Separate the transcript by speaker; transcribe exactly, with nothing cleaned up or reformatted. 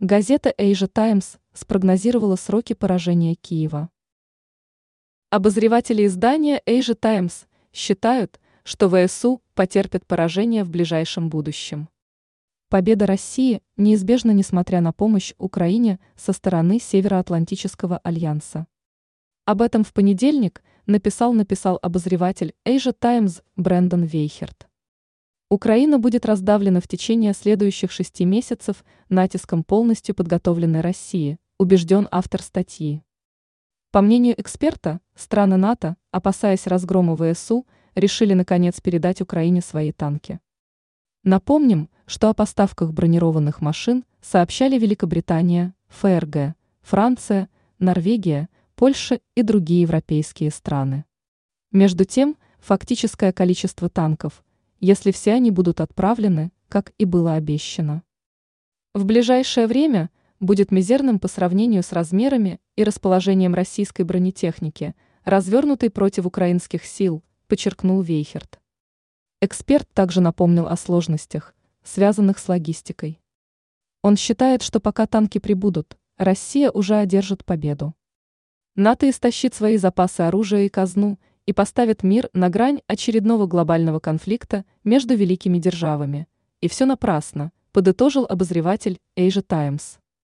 Speaker 1: Газета Asia Times спрогнозировала сроки поражения Киева. Обозреватели издания Asia Times считают, что ВСУ потерпят поражение в ближайшем будущем. Победа России неизбежна, несмотря на помощь Украине со стороны Североатлантического альянса. Об этом в понедельник написал написал обозреватель Asia Times Брэндон Вейхерт. Украина будет раздавлена в течение следующих шести месяцев натиском полностью подготовленной России, убежден автор статьи. По мнению эксперта, страны НАТО, опасаясь разгрома ВСУ, решили наконец передать Украине свои танки. Напомним, что о поставках бронированных машин сообщали Великобритания, ФРГ, Франция, Норвегия, Польша и другие европейские страны. Между тем, фактическое количество танков, если все они будут отправлены, как и было обещано, в ближайшее время будет мизерным по сравнению с размерами и расположением российской бронетехники, развернутой против украинских сил, подчеркнул Вейхерт. Эксперт также напомнил о сложностях, связанных с логистикой. Он считает, что пока танки прибудут, Россия уже одержит победу. НАТО истощит свои запасы оружия и казну и поставит мир на грань очередного глобального конфликта между великими державами. И все напрасно, подытожил обозреватель Asia Times.